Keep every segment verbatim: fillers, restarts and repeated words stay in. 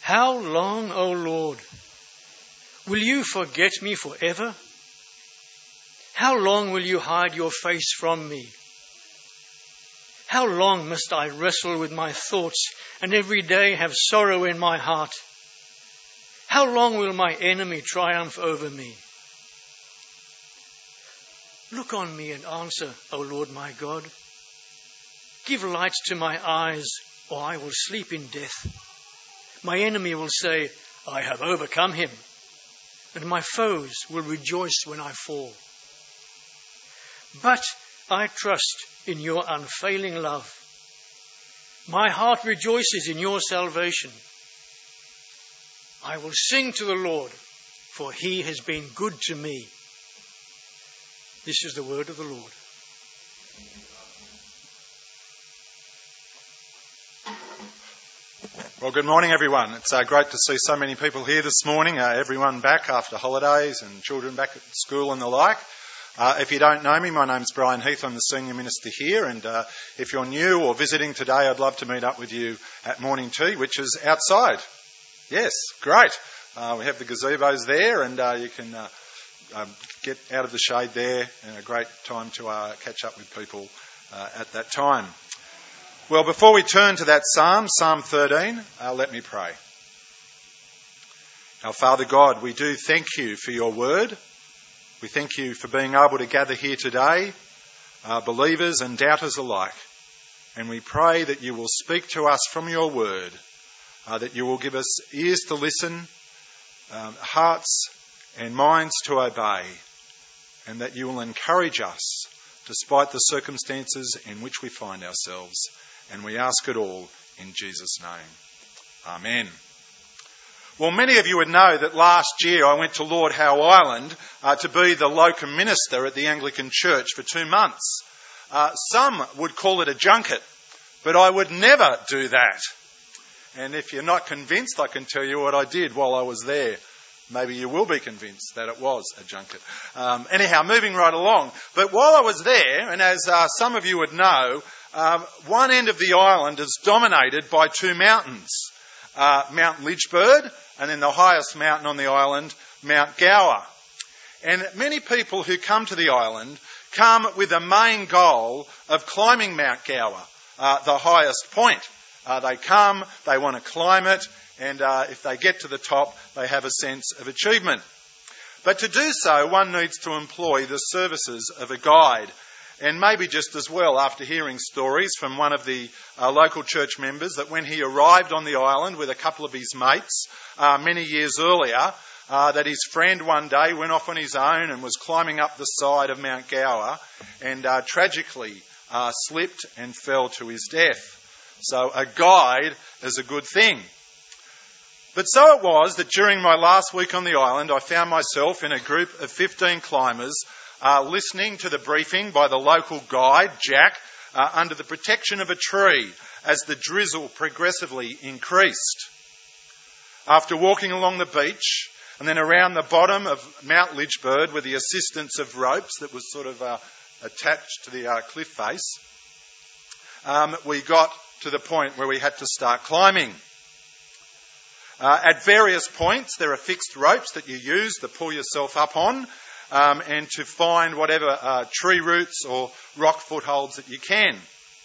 How long, O Lord? Will you forget me forever? How long will you hide your face from me? How long must I wrestle with my thoughts and every day have sorrow in my heart? How long will my enemy triumph over me? Look on me and answer, O Lord my God. Give light to my eyes, or I will sleep in death. My enemy will say, I have overcome him, and my foes will rejoice when I fall. But I trust in your unfailing love. My heart rejoices in your salvation. I will sing to the Lord, for he has been good to me. This is the word of the Lord. Well, good morning, everyone. It's uh, great to see so many people here this morning, uh, everyone back after holidays and children back at school and the like. Uh, if you don't know me, my name's Brian Heath. I'm the Senior Minister here, and uh, if you're new or visiting today, I'd love to meet up with you at morning tea, which is outside. Yes, great. Uh, we have the gazebos there, and uh, you can uh, um, get out of the shade there, and a great time to uh, catch up with people uh, at that time. Well, before we turn to that psalm, Psalm thirteen, uh, let me pray. Our Father God, we do thank you for your word. We thank you for being able to gather here today, uh, believers and doubters alike. And we pray that you will speak to us from your word, uh, that you will give us ears to listen, um, hearts and minds to obey, and that you will encourage us despite the circumstances in which we find ourselves. And we ask it all in Jesus' name. Amen. Well, many of you would know that last year I went to Lord Howe Island uh, to be the locum minister at the Anglican Church for two months. Uh, some would call it a junket, but I would never do that. And if you're not convinced, I can tell you what I did while I was there. Maybe you will be convinced that it was a junket. Um, anyhow, moving right along. But while I was there, and as uh, some of you would know, um, one end of the island is dominated by two mountains. Uh, Mount Lidgebird, and then the highest mountain on the island, Mount Gower. And many people who come to the island come with a main goal of climbing Mount Gower, uh, the highest point. Uh, they come, they want to climb it, and uh, if they get to the top, they have a sense of achievement. But to do so, one needs to employ the services of a guide. And maybe just as well, after hearing stories from one of the uh, local church members, that when he arrived on the island with a couple of his mates uh, many years earlier, uh, that his friend one day went off on his own and was climbing up the side of Mount Gower and uh, tragically uh, slipped and fell to his death. So a guide is a good thing. But so it was that during my last week on the island, I found myself in a group of fifteen climbers Uh, listening to the briefing by the local guide, Jack, uh, under the protection of a tree as the drizzle progressively increased. After walking along the beach and then around the bottom of Mount Lidgebird with the assistance of ropes that was sort of uh, attached to the uh, cliff face, um, we got to the point where we had to start climbing. Uh, at various points, there are fixed ropes that you use to pull yourself up on, Um, and to find whatever uh, tree roots or rock footholds that you can.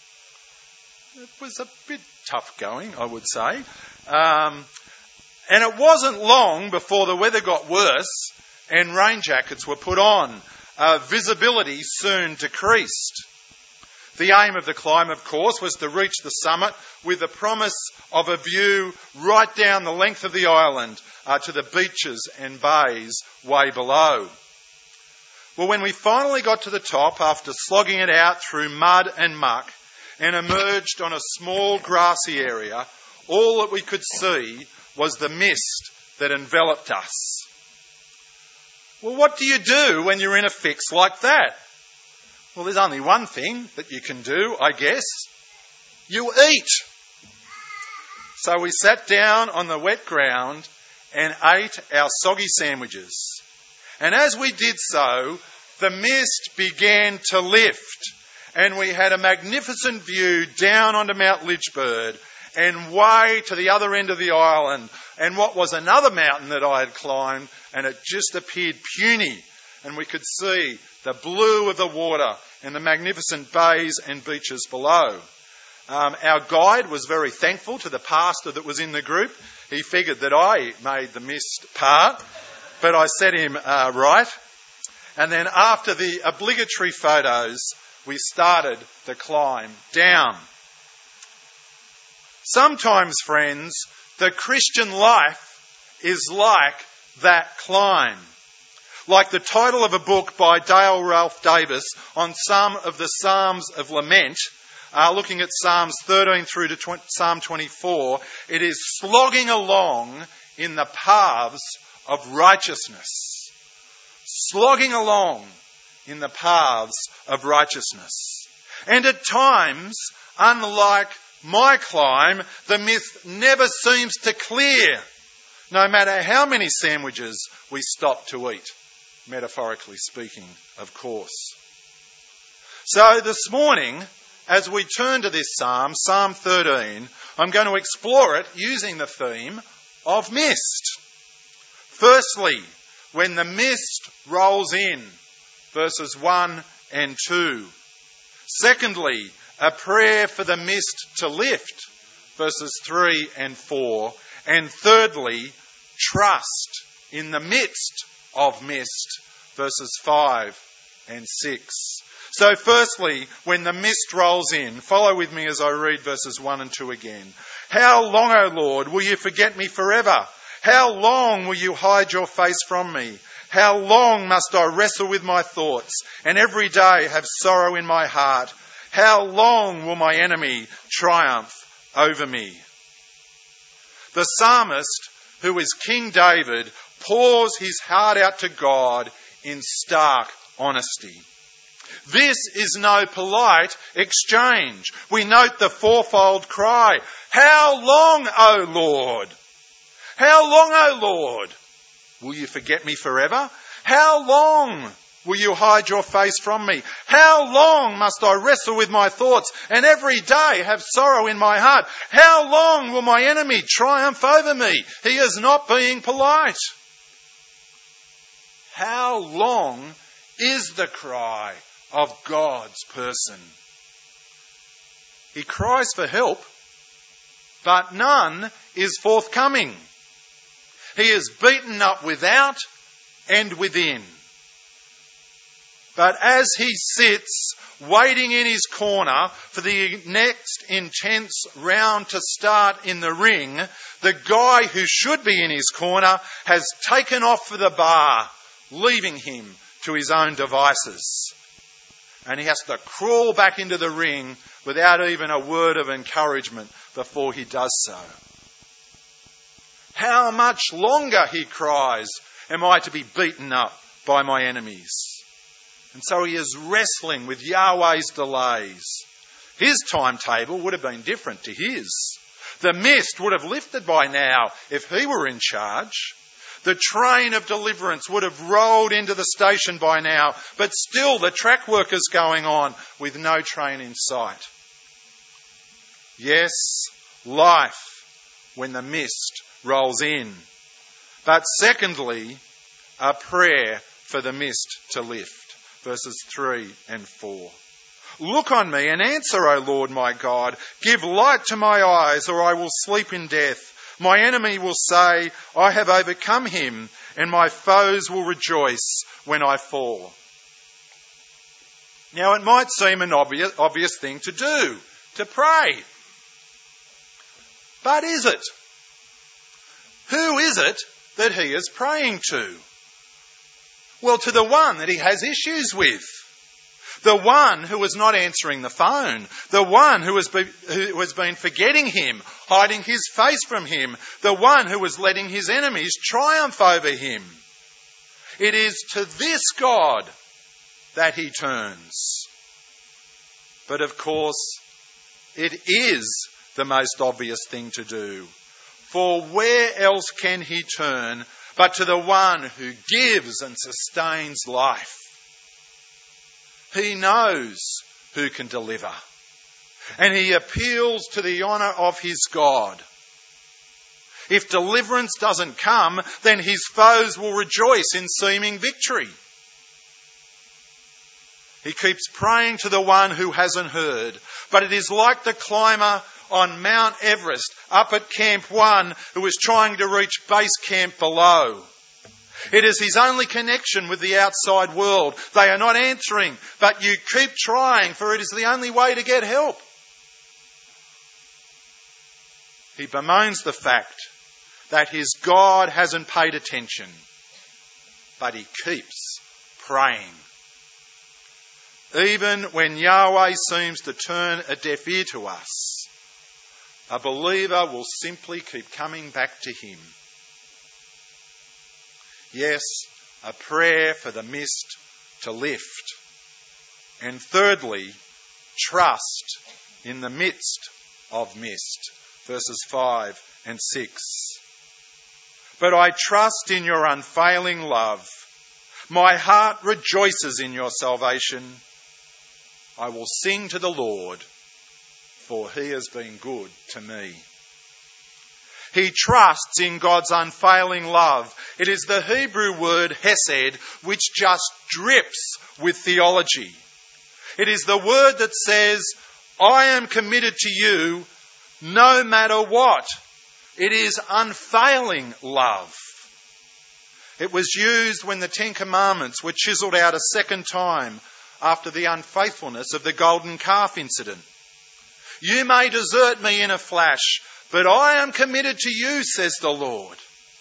It was a bit tough going, I would say. Um, and it wasn't long before the weather got worse and rain jackets were put on. Uh, visibility soon decreased. The aim of the climb, of course, was to reach the summit with the promise of a view right down the length of the island uh, to the beaches and bays way below. Well, when we finally got to the top, after slogging it out through mud and muck, and emerged on a small grassy area, all that we could see was the mist that enveloped us. Well, what do you do when you're in a fix like that? Well, there's only one thing that you can do, I guess. You eat. So we sat down on the wet ground and ate our soggy sandwiches. And as we did so, the mist began to lift, and we had a magnificent view down onto Mount Lidgebird and way to the other end of the island, and what was another mountain that I had climbed, and it just appeared puny, and we could see the blue of the water and the magnificent bays and beaches below. Um, our guide was very thankful to the pastor that was in the group. He figured that I made the missed part, but I set him uh, right. And then after the obligatory photos, we started the climb down. Sometimes, friends, the Christian life is like that climb. Like the title of a book by Dale Ralph Davis on some of the Psalms of Lament, uh, looking at Psalms thirteen through to twenty, Psalm twenty-four, it is slogging along in the paths of righteousness. Slogging along in the paths of righteousness. And at times, unlike my climb, the mist never seems to clear, no matter how many sandwiches we stop to eat, metaphorically speaking, of course. So this morning, as we turn to this psalm, Psalm thirteen, I'm going to explore it using the theme of mist. Firstly, when the mist rolls in, verses one and two. Secondly, a prayer for the mist to lift, verses three and four. And thirdly, trust in the midst of mist, verses five and six. So firstly, when the mist rolls in, follow with me as I read verses one and two again. How long, O Lord, will you forget me forever? How long will you hide your face from me? How long must I wrestle with my thoughts and every day have sorrow in my heart? How long will my enemy triumph over me? The psalmist, who is King David, pours his heart out to God in stark honesty. This is no polite exchange. We note the fourfold cry. How long, O Lord? How long, O Lord? Will you forget me forever? How long will you hide your face from me? How long must I wrestle with my thoughts and every day have sorrow in my heart? How long will my enemy triumph over me? He is not being polite. How long is the cry of God's person? He cries for help, but none is forthcoming. He is beaten up without and within. But as he sits waiting in his corner for the next intense round to start in the ring, the guy who should be in his corner has taken off for the bar, leaving him to his own devices. And he has to crawl back into the ring without even a word of encouragement before he does so. How much longer, he cries, am I to be beaten up by my enemies? And so he is wrestling with Yahweh's delays. His timetable would have been different to his. The mist would have lifted by now if he were in charge. The train of deliverance would have rolled into the station by now, but still the track work is going on with no train in sight. Yes, life when the mist rolls in. But secondly, a prayer for the mist to lift. Verses three and four. Look on me and answer, O Lord my God. Give light to my eyes, or I will sleep in death. My enemy will say, I have overcome him, and my foes will rejoice when I fall. Now it might seem an obvious, obvious thing to do, to pray. But is it? Who is it that he is praying to? Well, to the one that he has issues with. The one who is not answering the phone. The one who has, been, who has been forgetting him, hiding his face from him. The one who is letting his enemies triumph over him. It is to this God that he turns. But of course, it is the most obvious thing to do. For where else can he turn but to the one who gives and sustains life? He knows who can deliver. and he appeals to the honour of his God. If deliverance doesn't come, then his foes will rejoice in seeming victory. He keeps praying to the one who hasn't heard, but it is like the climber on Mount Everest up at Camp One who is trying to reach base camp below. It is his only connection with the outside world. They are not answering, but you keep trying, for it is the only way to get help. He bemoans the fact that his God hasn't paid attention, but he keeps praying. Even when Yahweh seems to turn a deaf ear to us, a believer will simply keep coming back to him. Yes, a prayer for the mist to lift. And thirdly, trust in the midst of mist. Verses five and six. But I trust in your unfailing love. My heart rejoices in your salvation. I will sing to the Lord, for he has been good to me. He trusts in God's unfailing love. It is the Hebrew word hesed, which just drips with theology. It is the word that says, I am committed to you no matter what. It is unfailing love. It was used when the Ten Commandments were chiselled out a second time after the unfaithfulness of the golden calf incident. You may desert me in a flash, but I am committed to you, says the Lord.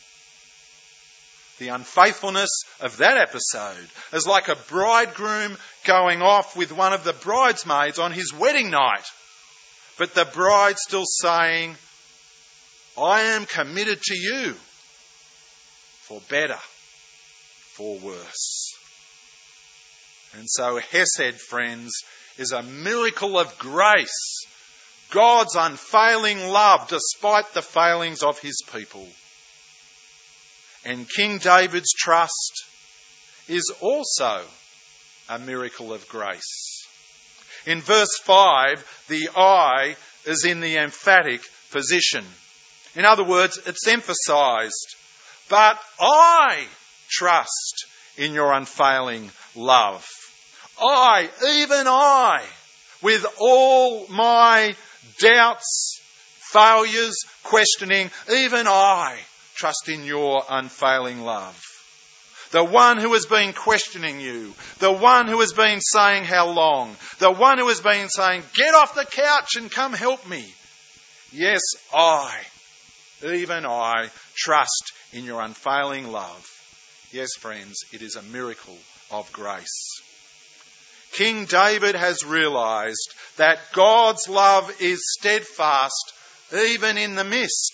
The unfaithfulness of that episode is like a bridegroom going off with one of the bridesmaids on his wedding night, but the bride still saying, I am committed to you, for better, for worse. And so Hesed, friends, is a miracle of grace. God's unfailing love despite the failings of his people. And King David's trust is also a miracle of grace. In verse five, the I is in the emphatic position. In other words, it's emphasised. But I trust in your unfailing love. I, even I, with all my doubts, failures, questioning, even I trust in your unfailing love. The one who has been questioning you, the one who has been saying how long, the one who has been saying, get off the couch and come help me. Yes, I, even I, trust in your unfailing love. Yes, friends, it is a miracle of grace. King David has realised that God's love is steadfast even in the mist.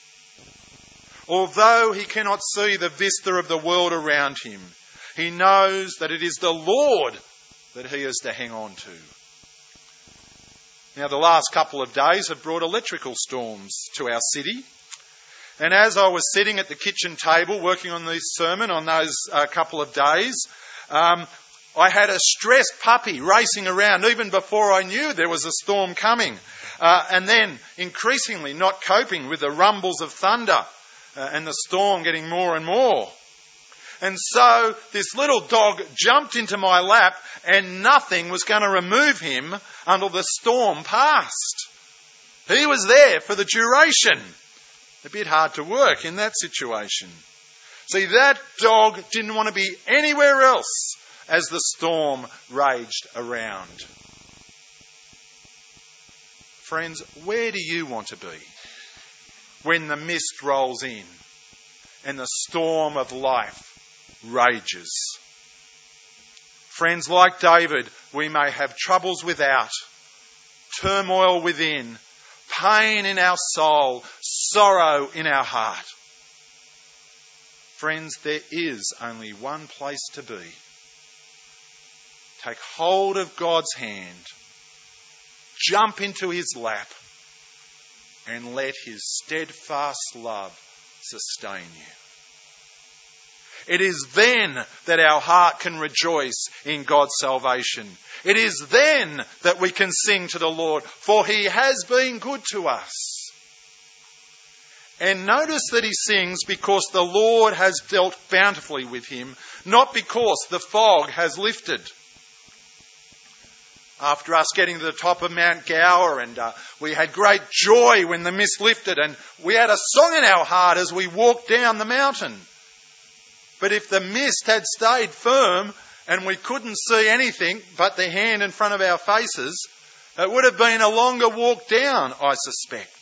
Although he cannot see the vista of the world around him, he knows that it is the Lord that he is to hang on to. Now, the last couple of days have brought electrical storms to our city. And as I was sitting at the kitchen table working on this sermon on those uh, couple of days, um, I had a stressed puppy racing around even before I knew there was a storm coming. Uh, and then increasingly not coping with the rumbles of thunder uh, and the storm getting more and more. And so this little dog jumped into my lap and nothing was going to remove him until the storm passed. He was there for the duration. A bit hard to work in that situation. See, that dog didn't want to be anywhere else as the storm raged around. Friends, where do you want to be when the mist rolls in and the storm of life rages? Friends, like David, we may have troubles without, turmoil within, pain in our soul, sorrow in our heart. Friends, there is only one place to be. Take hold of God's hand, jump into his lap, and let his steadfast love sustain you. It is then that our heart can rejoice in God's salvation. It is then that we can sing to the Lord, for he has been good to us. And notice that he sings because the Lord has dealt bountifully with him, not because the fog has lifted. After us getting to the top of Mount Gower, and uh, we had great joy when the mist lifted, and we had a song in our heart as we walked down the mountain. But if the mist had stayed firm and we couldn't see anything but the hand in front of our faces, it would have been a longer walk down, I suspect.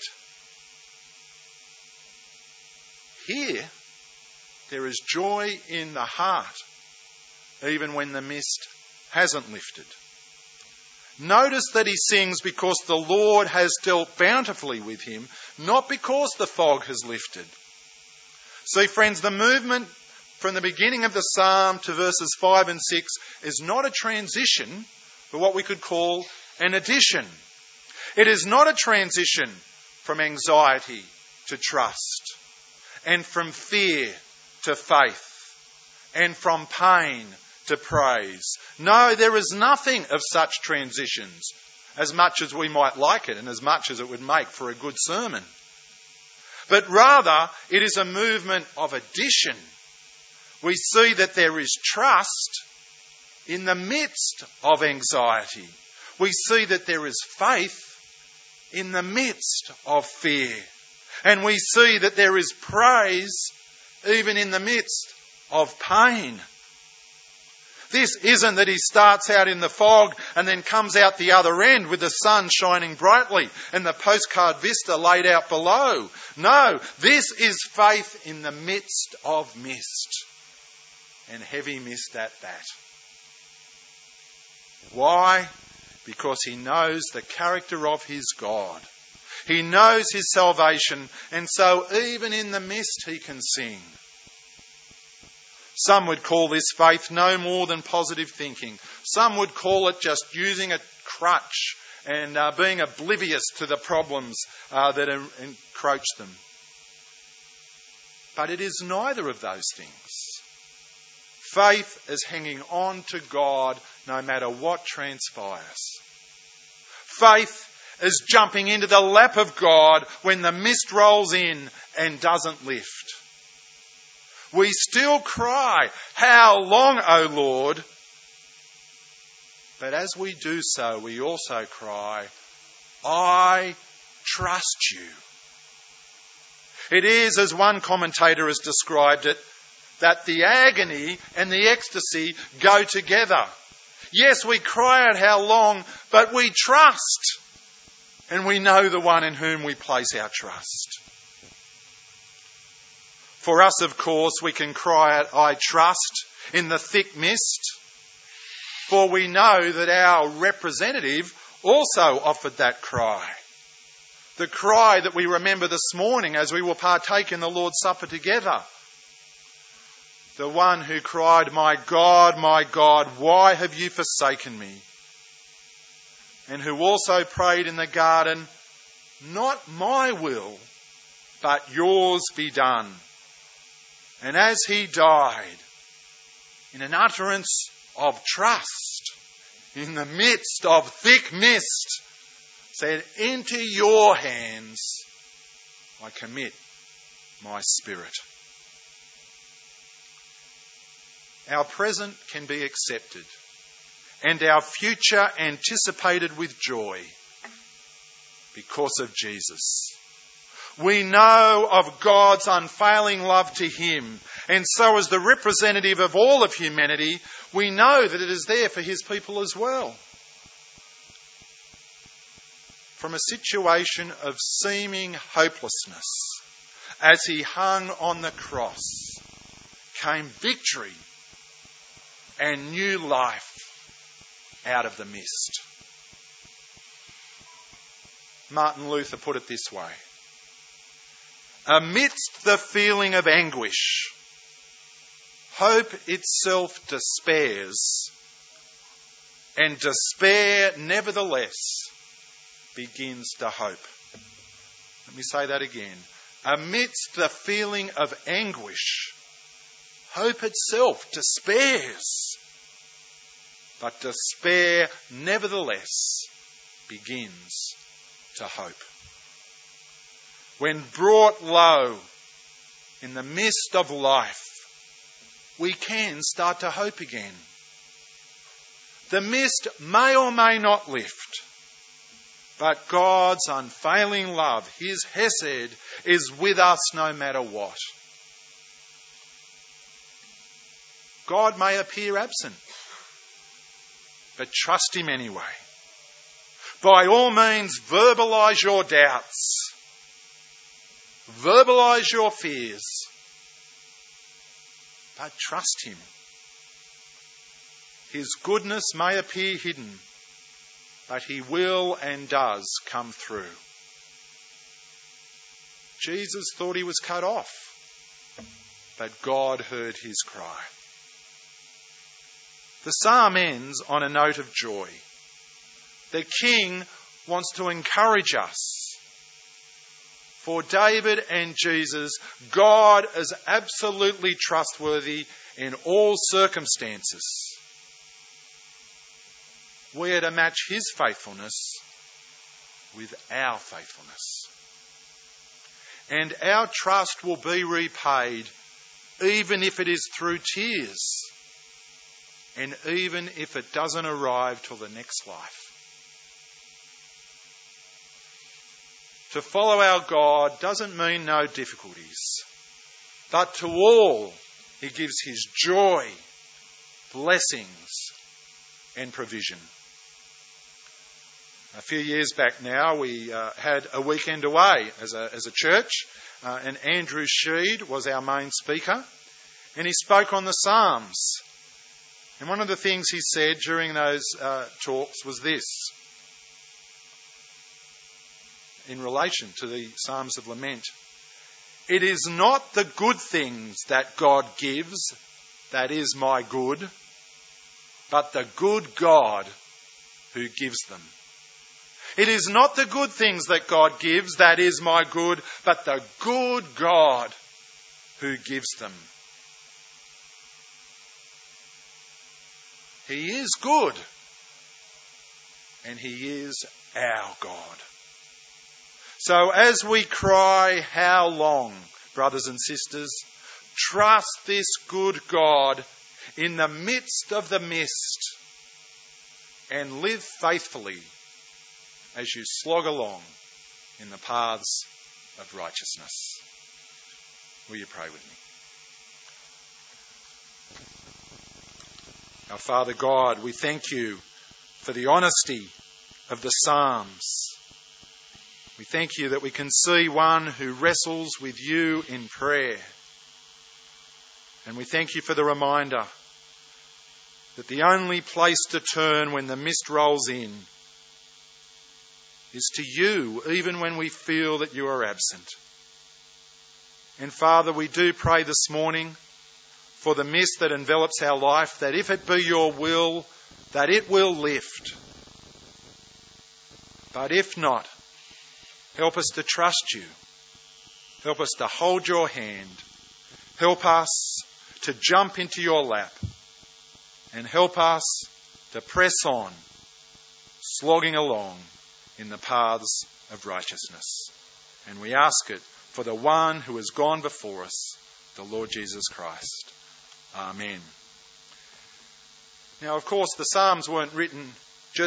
Here, there is joy in the heart, even when the mist hasn't lifted. Notice that he sings because the Lord has dealt bountifully with him, not because the fog has lifted. See, friends, the movement from the beginning of the psalm to verses five and six is not a transition, but what we could call an addition. It is not a transition from anxiety to trust, and from fear to faith, and from pain to praise. No, there is nothing of such transitions, as much as we might like it and as much as it would make for a good sermon. But rather, it is a movement of addition. We see that there is trust in the midst of anxiety. We see that there is faith in the midst of fear. And we see that there is praise even in the midst of pain. This isn't that he starts out in the fog and then comes out the other end with the sun shining brightly and the postcard vista laid out below. No, this is faith in the midst of mist, and heavy mist at that. Why? Because he knows the character of his God. He knows his salvation, and so even in the mist he can sing. Some would call this faith no more than positive thinking. Some would call it just using a crutch and uh, being oblivious to the problems uh, that encroach them. But it is neither of those things. Faith is hanging on to God no matter what transpires. Faith is jumping into the lap of God when the mist rolls in and doesn't lift. We still cry, "How long, O Lord?" But as we do so, we also cry, "I trust you." It is, as one commentator has described it, that the agony and the ecstasy go together. Yes, we cry out, "How long?" but we trust. And we know the one in whom we place our trust. For us, of course, we can cry out, "I trust," in the thick mist. For we know that our representative also offered that cry. The cry that we remember this morning as we will partake in the Lord's Supper together. The one who cried, "My God, my God, why have you forsaken me?" And who also prayed in the garden, "Not my will, but yours be done." And as he died, in an utterance of trust, in the midst of thick mist, said, "Into your hands I commit my spirit." Our present can be accepted, and our future anticipated with joy because of Jesus. We know of God's unfailing love to him, and so as the representative of all of humanity, we know that it is there for his people as well. From a situation of seeming hopelessness, as he hung on the cross, came victory and new life out of the mist. Martin Luther put it this way: amidst the feeling of anguish, hope itself despairs, and despair nevertheless begins to hope. Let me say that again. Amidst the feeling of anguish, hope itself despairs. But despair, nevertheless, begins to hope. When brought low in the midst of life, we can start to hope again. The mist may or may not lift, but God's unfailing love, his hesed, is with us no matter what. God may appear absent, but trust him anyway. By all means, verbalise your doubts. Verbalise your fears. But trust him. His goodness may appear hidden, but he will and does come through. Jesus thought he was cut off, but God heard his cry. The psalm ends on a note of joy. The king wants to encourage us. For David and Jesus, God is absolutely trustworthy in all circumstances. We are to match his faithfulness with our faithfulness. And our trust will be repaid even if it is through tears, and even if it doesn't arrive till the next life. To follow our God doesn't mean no difficulties, but to all he gives his joy, blessings and provision. A few years back now, we uh, had a weekend away as a, as a church, uh, and Andrew Sheed was our main speaker, and he spoke on the Psalms. And one of the things he said during those uh, talks was this, in relation to the Psalms of Lament. It is not the good things that God gives that is my good, but the good God who gives them. It is not the good things that God gives that is my good, but the good God who gives them. He is good, and he is our God. So as we cry, how long, brothers and sisters, trust this good God in the midst of the mist and live faithfully as you slog along in the paths of righteousness. Will you pray with me? Our Father God, we thank you for the honesty of the Psalms. We thank you that we can see one who wrestles with you in prayer. And we thank you for the reminder that the only place to turn when the mist rolls in is to you, even when we feel that you are absent. And Father, we do pray this morning for the mist that envelops our life, that if it be your will, that it will lift. But if not, help us to trust you. Help us to hold your hand. Help us to jump into your lap. And help us to press on, slogging along in the paths of righteousness. And we ask it for the one who has gone before us, the Lord Jesus Christ. Amen. Now, of course, the Psalms weren't written